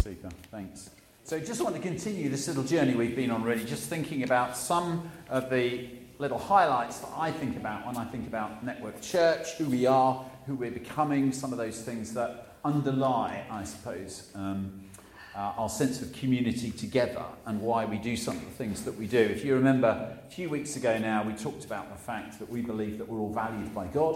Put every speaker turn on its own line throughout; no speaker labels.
Super, thanks. So just want to continue this little journey we've been on, really, just thinking about some of the little highlights that I think about when I think about Network Church, who we are, who we're becoming, some of those things that underlie, I suppose, our sense of community together and why we do some of the things that we do. If you remember, a few weeks ago now, we talked about the fact that we believe that we're all valued by God,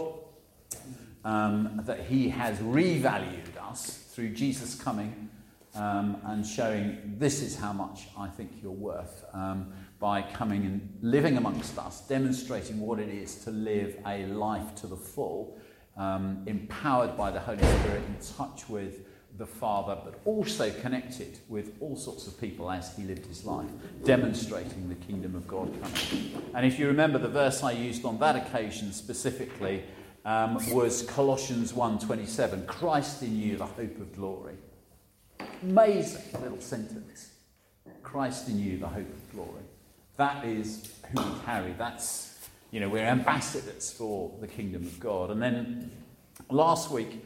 that he has revalued us through Jesus coming and showing this is how much I think you're worth by coming and living amongst us, demonstrating what it is to live a life to the full, empowered by the Holy Spirit, in touch with the Father, but also connected with all sorts of people as he lived his life, demonstrating the kingdom of God coming. And if you remember, the verse I used on that occasion specifically was Colossians 1:27, Christ in you, the hope of glory. Amazing little sentence. Christ in you, the hope of glory. That is who we carry. That's, we're ambassadors for the kingdom of God. And then last week,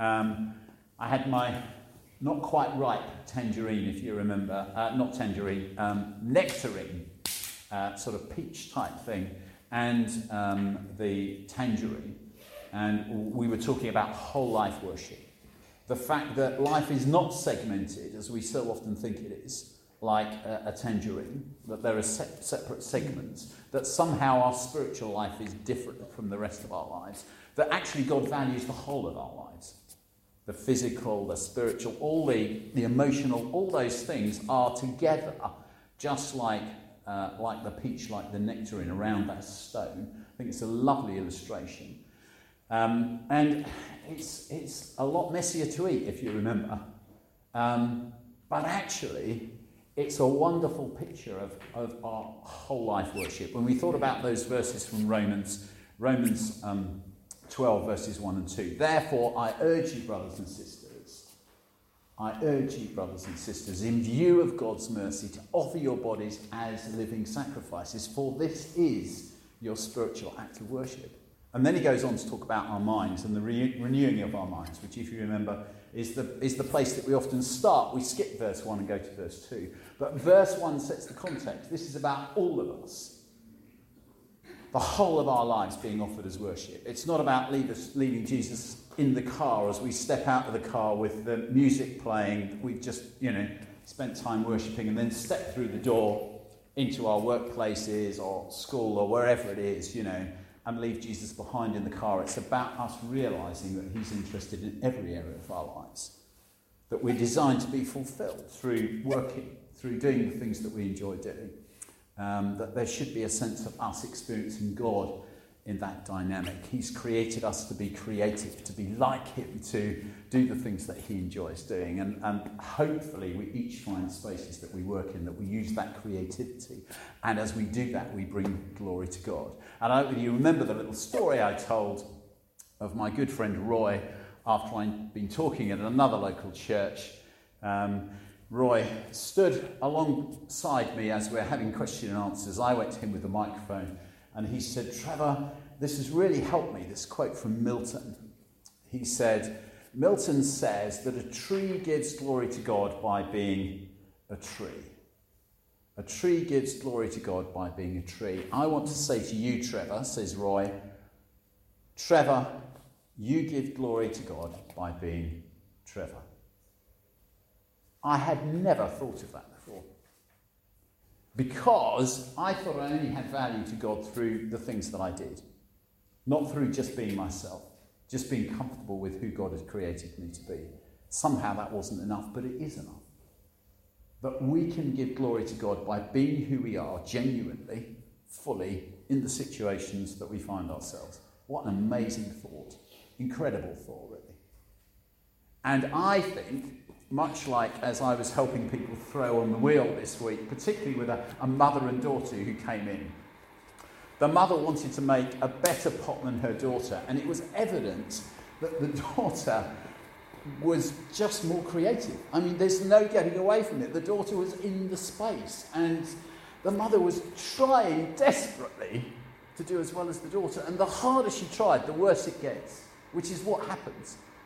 I had my not quite ripe tangerine, if you remember. Not tangerine, nectarine, sort of peach type thing, and the tangerine. And we were talking about whole life worship. The fact that life is not segmented, as we so often think it is, like a tangerine, that there are separate segments, that somehow our spiritual life is different from the rest of our lives, that actually God values the whole of our lives. The physical, the spiritual, all the emotional, all those things are together, just like the peach, like the nectarine around that stone. I think it's a lovely illustration. And it's a lot messier to eat, if you remember. But actually, it's a wonderful picture of our whole life worship. When we thought about those verses from Romans 12, verses 1 and 2. Therefore, I urge you, brothers and sisters, in view of God's mercy, to offer your bodies as living sacrifices, for this is your spiritual act of worship. And then he goes on to talk about our minds and the renewing of our minds, which, if you remember, is the place that we often start. We skip verse 1 and go to verse 2. But verse 1 sets the context. This is about all of us. The whole of our lives being offered as worship. It's not about leaving Jesus in the car as we step out of the car with the music playing. We've just, spent time worshipping and then step through the door into our workplaces or school or wherever it is, and leave Jesus behind in the car. It's about us realising that he's interested in every area of our lives. That we're designed to be fulfilled through working, through doing the things that we enjoy doing. That there should be a sense of us experiencing God in that dynamic. He's created us to be creative, to be like him, to do the things that he enjoys doing. And hopefully we each find spaces that we work in, that we use that creativity. And as we do that, we bring glory to God. And I hope you remember the little story I told of my good friend Roy after I'd been talking at another local church. Roy stood alongside me as we're having question and answers. I went to him with the microphone and he said, Trevor, this has really helped me, this quote from Milton. He said, Milton says that a tree gives glory to God by being a tree. A tree gives glory to God by being a tree. I want to say to you, Trevor, says Roy, Trevor, you give glory to God by being Trevor. I had never thought of that before. Because I thought I only had value to God through the things that I did. Not through just being myself. Just being comfortable with who God had created me to be. Somehow that wasn't enough, but it is enough. That we can give glory to God by being who we are, genuinely, fully, in the situations that we find ourselves. What an amazing thought. Incredible thought, really. And I think, much like as I was helping people throw on the wheel this week, particularly with a mother and daughter who came in. The mother wanted to make a better pot than her daughter, and it was evident that the daughter was just more creative. I mean, there's no getting away from it. The daughter was in the space, and the mother was trying desperately to do as well as the daughter, and the harder she tried, the worse it gets, which is what happens.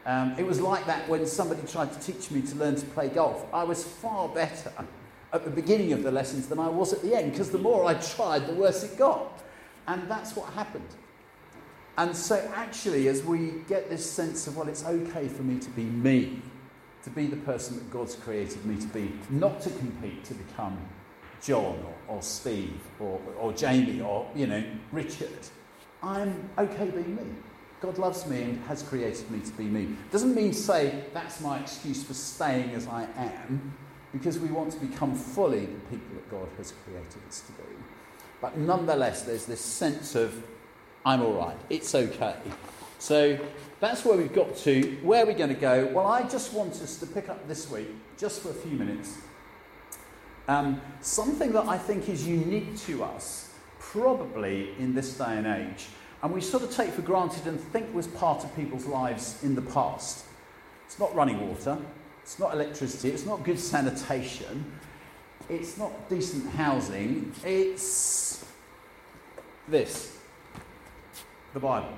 It was like that when somebody tried to teach me to learn to play golf. I was far better at the beginning of the lessons than I was at the end, because the more I tried, the worse it got. And that's what happened. And so actually, as we get this sense of, well, it's okay for me, to be the person that God's created me to be, not to compete to become John or Steve or Jamie or, Richard. I'm okay being me. God loves me and has created me to be me. Doesn't mean to say that's my excuse for staying as I am, because we want to become fully the people that God has created us to be. But nonetheless, there's this sense of, I'm all right, it's okay. So that's where we've got to. Where are we going to go? Well, I just want us to pick up this week, just for a few minutes, something that I think is unique to us, probably in this day and age, and we sort of take for granted and think was part of people's lives in the past. It's not running water, it's not electricity, it's not good sanitation, it's not decent housing, it's this, the Bible.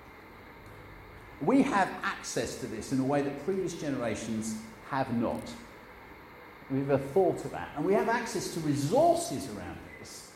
We have access to this in a way that previous generations have not. We've never thought of that. And we have access to resources around this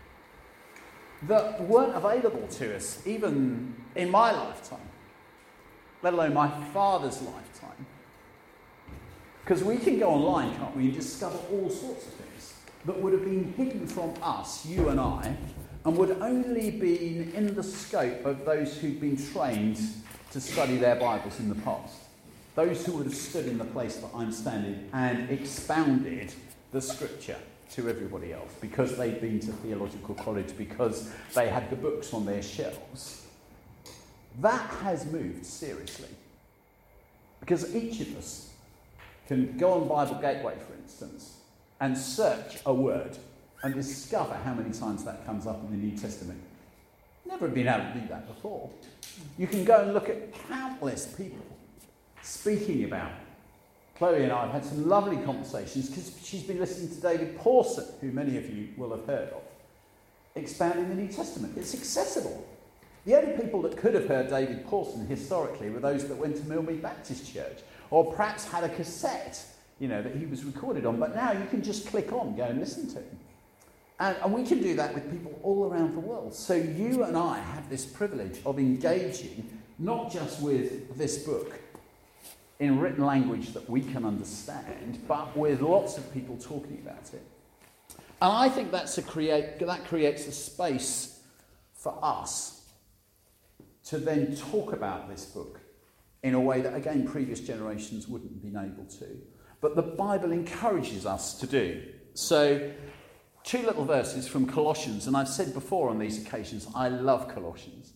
that weren't available to us even in my lifetime, let alone my father's lifetime. Because we can go online, can't we, and discover all sorts of things that would have been hidden from us, you and I, and would only be in the scope of those who'd been trained to study their Bibles in the past. Those who would have stood in the place that I'm standing and expounded the scripture to everybody else because they'd been to theological college, because they had the books on their shelves. That has moved seriously. Because each of us can go on Bible Gateway, for instance, and search a word and discover how many times that comes up in the New Testament. Never been able to do that before. You can go and look at countless people speaking about. Chloe and I have had some lovely conversations because she's been listening to David Pawson, who many of you will have heard of, expounding the New Testament. It's accessible. The only people that could have heard David Pawson historically were those that went to Millmead Baptist Church, or perhaps had a cassette, that he was recorded on. But now you can just click on, go and listen to him. And we can do that with people all around the world. So you and I have this privilege of engaging not just with this book in written language that we can understand, but with lots of people talking about it. And I think that creates a space for us to then talk about this book in a way that, again, previous generations wouldn't have been able to. But the Bible encourages us to do. So, 2 little verses from Colossians, and I've said before on these occasions, I love Colossians.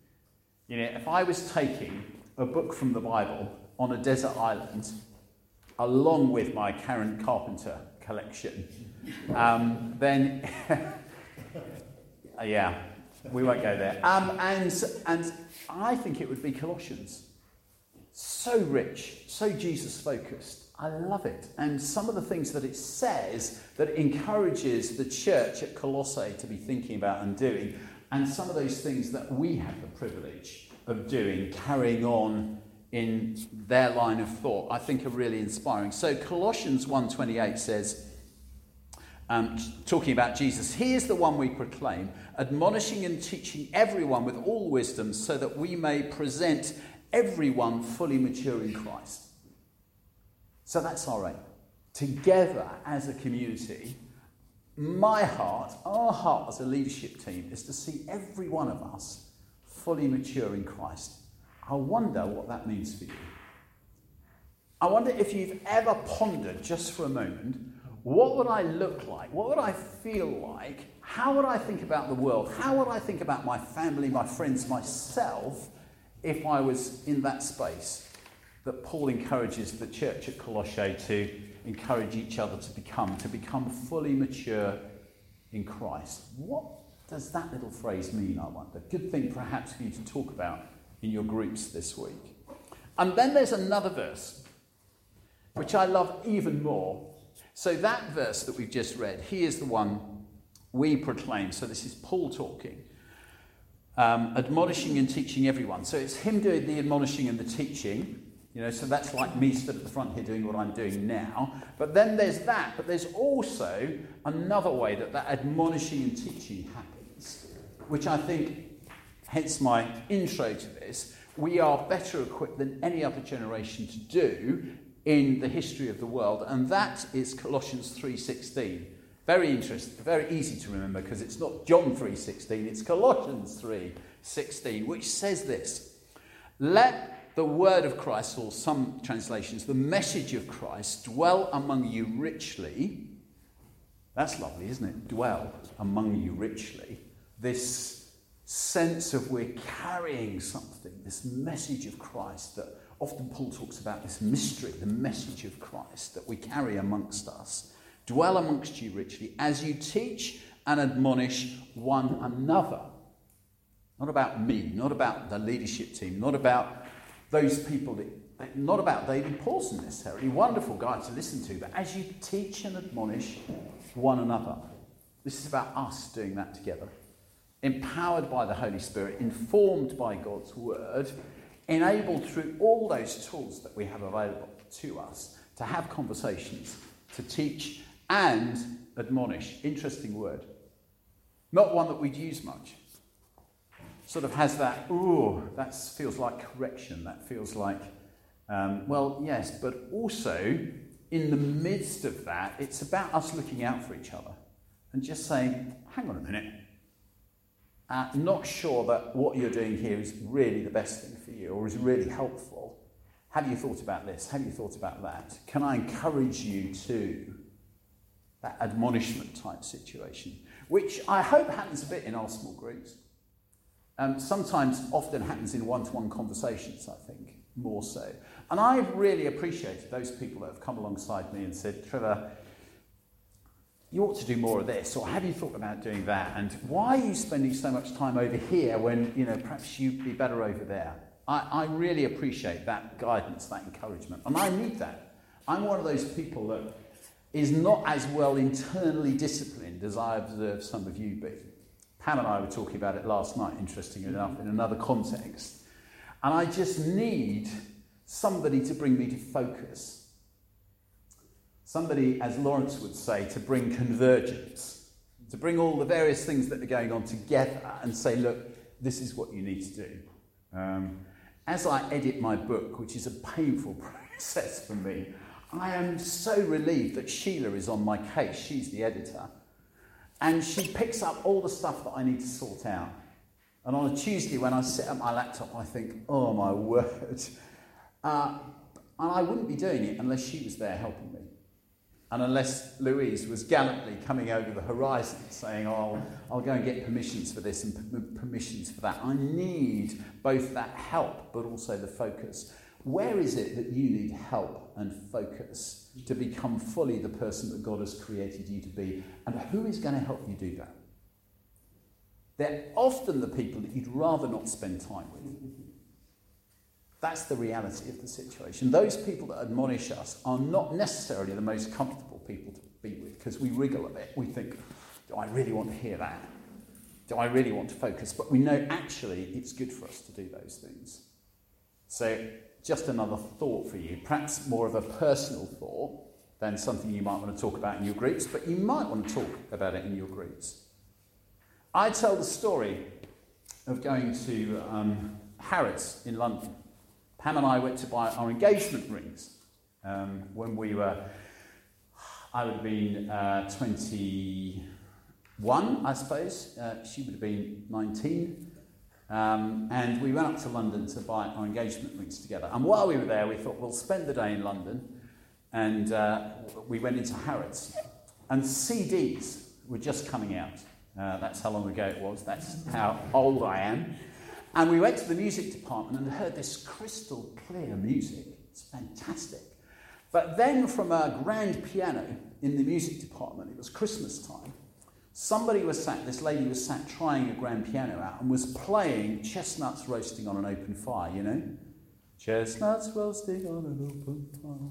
If I was taking a book from the Bible on a desert island, along with my Karen Carpenter collection, then, yeah, we won't go there. And I think it would be Colossians. So rich, so Jesus-focused. I love it. And some of the things that it says that encourages the church at Colossae to be thinking about and doing, and some of those things that we have the privilege of doing, carrying on in their line of thought, I think are really inspiring. So Colossians 1:28 says, talking about Jesus, he is the one we proclaim, admonishing and teaching everyone with all wisdom, so that we may present everyone fully mature in Christ. So that's our aim. Together as a community, our heart as a leadership team is to see every one of us fully mature in Christ. I wonder what that means for you. I wonder if you've ever pondered just for a moment, what would I look like? What would I feel like? How would I think about the world? How would I think about my family, my friends, myself, if I was in that space that Paul encourages the church at Colossae to encourage each other to become fully mature in Christ? What does that little phrase mean, I wonder? Good thing perhaps for you to talk about in your groups this week. And then there's another verse, which I love even more. So that verse that we've just read, he is the one we proclaim. So this is Paul talking. Admonishing and teaching everyone. So it's him doing the admonishing and the teaching. So that's like me stood at the front here doing what I'm doing now. But then there's that. But there's also another way that admonishing and teaching happens, which I think, hence my intro to this, we are better equipped than any other generation to do in the history of the world. And that is Colossians 3:16. Very interesting, very easy to remember because it's not John 3:16, it's Colossians 3:16, which says this: let the word of Christ, or some translations, the message of Christ, dwell among you richly. That's lovely, isn't it? Dwell among you richly. This sense of we're carrying something, this message of Christ that often Paul talks about, this mystery, the message of Christ that we carry amongst us. Dwell amongst you richly as you teach and admonish one another. Not about me, not about the leadership team, not about those people, not about David Pawson necessarily, wonderful guy to listen to, but as you teach and admonish one another. This is about us doing that together. Empowered by the Holy Spirit, informed by God's word, enabled through all those tools that we have available to us to have conversations, to teach and admonish. Interesting word. Not one that we'd use much. Sort of has that, that feels like correction, that feels like, yes, but also in the midst of that, it's about us looking out for each other and just saying, hang on a minute, not sure that what you're doing here is really the best thing for you or is really helpful. Have you thought about this? Have you thought about that? Can I encourage you to that admonishment type situation, which I hope happens a bit in our small groups. Sometimes often happens in one-to-one conversations, I think, more so. And I've really appreciated those people that have come alongside me and said, Trevor, you ought to do more of this, or have you thought about doing that? And why are you spending so much time over here when, perhaps you'd be better over there? I really appreciate that guidance, that encouragement. And I need that. I'm one of those people that is not as well internally disciplined as I observe some of you be. Pam and I were talking about it last night, interestingly enough, in another context. And I just need somebody to bring me to focus. Somebody, as Lawrence would say, to bring convergence. To bring all the various things that are going on together and say, look, this is what you need to do. As I edit my book, which is a painful process for me, I am so relieved that Sheila is on my case. She's the editor. And she picks up all the stuff that I need to sort out. And on a Tuesday, when I sit at my laptop, I think, oh my word. And I wouldn't be doing it unless she was there helping me. And unless Louise was gallantly coming over the horizon saying, I'll go and get permissions for this and permissions for that. I need both that help, but also the focus. Where is it that you need help and focus to become fully the person that God has created you to be? And who is going to help you do that? They're often the people that you'd rather not spend time with. That's the reality of the situation. Those people that admonish us are not necessarily the most comfortable people to be with because we wriggle a bit. We think, do I really want to hear that? Do I really want to focus? But we know actually it's good for us to do those things. So just another thought for you, perhaps more of a personal thought than something you might want to talk about in your groups, but you might want to talk about it in your groups. I tell the story of going to Harrods in London. Pam and I went to buy our engagement rings when we were, I would have been 21, I suppose. She would have been 19. And we went up to London to buy our engagement rings together. And while we were there, we thought, we'll spend the day in London. And we went into Harrods. And CDs were just coming out. That's how long ago it was. That's how old I am. And we went to the music department and heard this crystal clear music. It's fantastic. But then from a grand piano in the music department, it was Christmas time, this lady was sat trying a grand piano out and was playing Chestnuts Roasting on an Open Fire, you know? Chestnuts roasting on an open fire.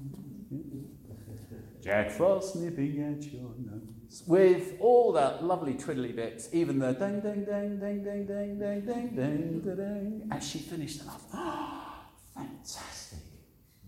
Jack Frost nipping at your nose. With all the lovely twiddly bits, even the ding, ding, ding, ding, ding, ding, ding, ding, ding, ding, ding. As she finished, and I thought, fantastic.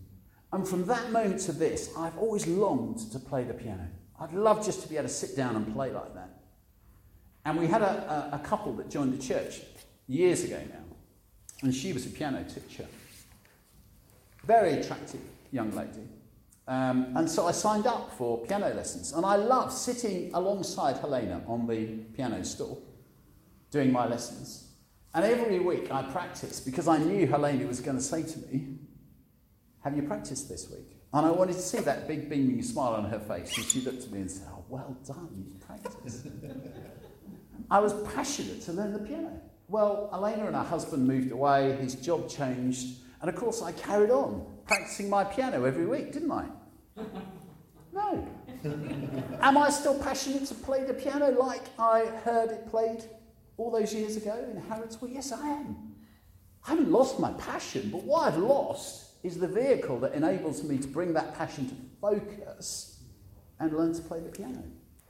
And from that moment to this, I've always longed to play the piano. I'd love just to be able to sit down and play like that. And we had a couple that joined the church years ago now, and she was a piano teacher. Very attractive young lady. And so I signed up for piano lessons, and I love sitting alongside Helena on the piano stool, doing my lessons. And every week I practiced, because I knew Helena was going to say to me, "Have you practiced this week?" And I wanted to see that big beaming smile on her face, and she looked at me and said, "Oh, well done, you've practiced." I was passionate to learn the piano. Well, Helena and her husband moved away, his job changed, and of course I carried on practicing my piano every week, didn't I? No. Am I still passionate to play the piano like I heard it played all those years ago in Harrods? Well, yes, I am. I haven't lost my passion, but what I've lost is the vehicle that enables me to bring that passion to focus and learn to play the piano.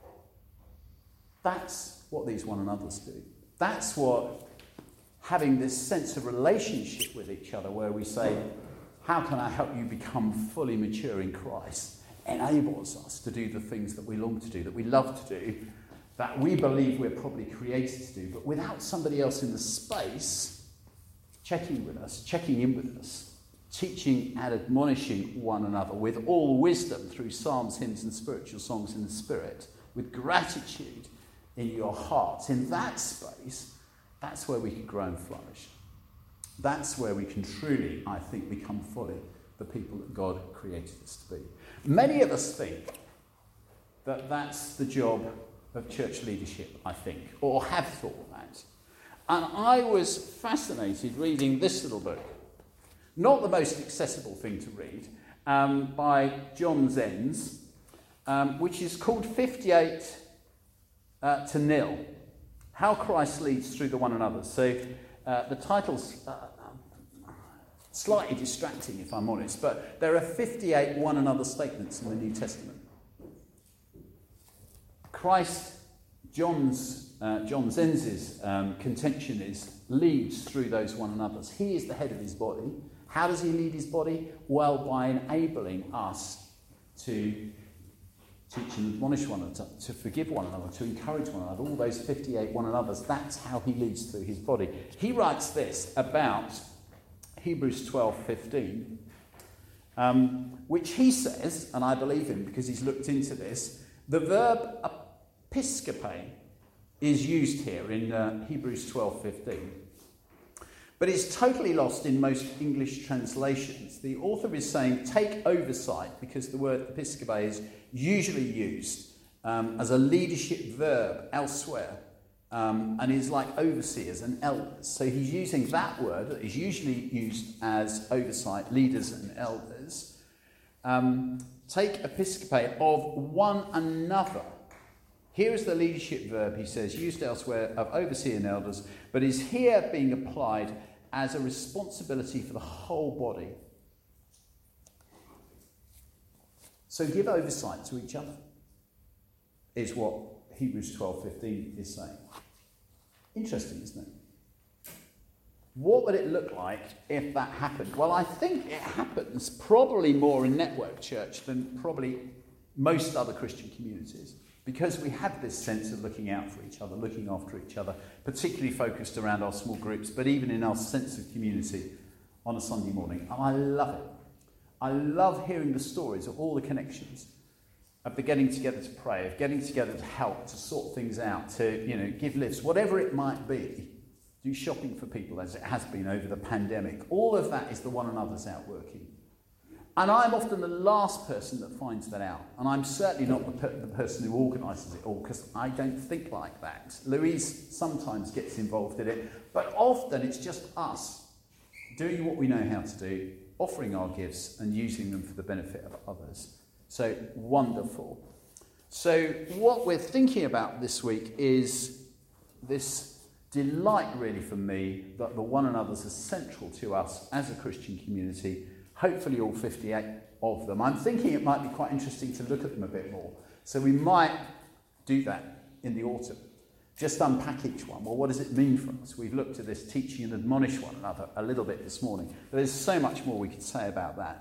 That's what these one another's do. That's what having this sense of relationship with each other, where we say, "How can I help you become fully mature in Christ?" enables us to do the things that we long to do, that we love to do, that we believe we're probably created to do, but without somebody else in the space checking with us, checking in with us, teaching and admonishing one another with all wisdom through psalms, hymns and spiritual songs in the Spirit, with gratitude in your hearts. In that space, that's where we can grow and flourish. That's where we can truly, I think, become fully the people that God created us to be. Many of us think that that's the job of church leadership, I think, or have thought that. And I was fascinated reading this little book. Not the most accessible thing to read, by John Zenz, which is called 58 to 0, How Christ Leads Through the One Another. So the title's slightly distracting, if I'm honest, but there are 58 one another statements in the New Testament. John Zenz's contention is, leads through those one another's. He is the head of his body. How does he lead his body? Well, by enabling us to teach and admonish one another, to forgive one another, to encourage one another. All those 58 one another's, that's how he leads through his body. He writes this about Hebrews 12:15, which he says, and I believe him because he's looked into this, the verb episkope is used here in Hebrews 12:15. But it's totally lost in most English translations. The author is saying take oversight, because the word episkope is usually used as a leadership verb elsewhere, and is like overseers and elders. So he's using that word that is usually used as oversight, leaders and elders. Take episkope of one another. Here is the leadership verb, he says, used elsewhere of overseer and elders, but is here being applied as a responsibility for the whole body. So give oversight to each other, is what Hebrews 12:15 is saying. Interesting, isn't it? What would it look like if that happened? Well, I think it happens probably more in Network Church than probably most other Christian communities, because we have this sense of looking out for each other, looking after each other, particularly focused around our small groups, but even in our sense of community on a Sunday morning. And I love it. I love hearing the stories of all the connections, of the getting together to pray, of getting together to help, to sort things out, to, give lifts, whatever it might be, do shopping for people as it has been over the pandemic. All of that is the one another's outworking. And I'm often the last person that finds that out. And I'm certainly not the person who organises it all, because I don't think like that. Louise sometimes gets involved in it, but often it's just us doing what we know how to do, offering our gifts and using them for the benefit of others. So wonderful. So what we're thinking about this week is this delight, really, for me, that the one another's are central to us as a Christian community. Hopefully all 58 of them. I'm thinking it might be quite interesting to look at them a bit more. So we might do that in the autumn. Just unpack each one. Well, what does it mean for us? We've looked at this teaching and admonish one another a little bit this morning. But there's so much more we could say about that.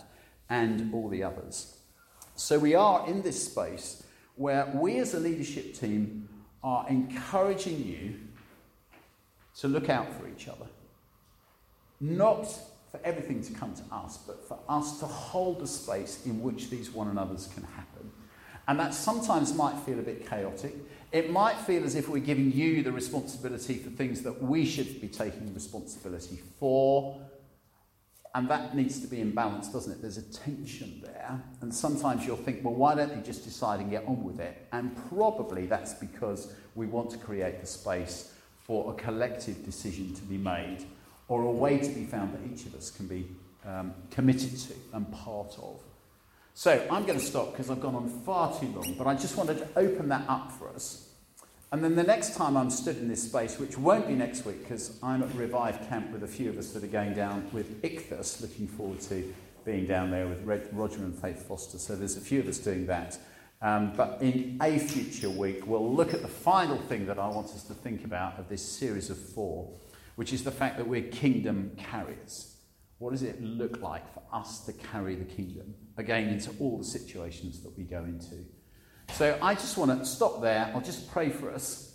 and all the others. So we are in this space where we as a leadership team are encouraging you to look out for each other. Not for everything to come to us, but for us to hold a space in which these one another's can happen. And that sometimes might feel a bit chaotic. It might feel as if we're giving you the responsibility for things that we should be taking responsibility for. And that needs to be in balance, doesn't it? There's a tension there. And sometimes you'll think, well, why don't you just decide and get on with it? And probably that's because we want to create the space for a collective decision to be made, or a way to be found that each of us can be committed to and part of. So I'm going to stop because I've gone on far too long, but I just wanted to open that up for us. And then the next time I'm stood in this space, which won't be next week because I'm at Revive Camp with a few of us that are going down with Ichthus, looking forward to being down there with Roger and Faith Foster. So there's a few of us doing that. But in a future week, we'll look at the final thing that I want us to think about of this series of 4, which is the fact that we're kingdom carriers. What does it look like for us to carry the kingdom, again, into all the situations that we go into? So I just want to stop there. I'll just pray for us,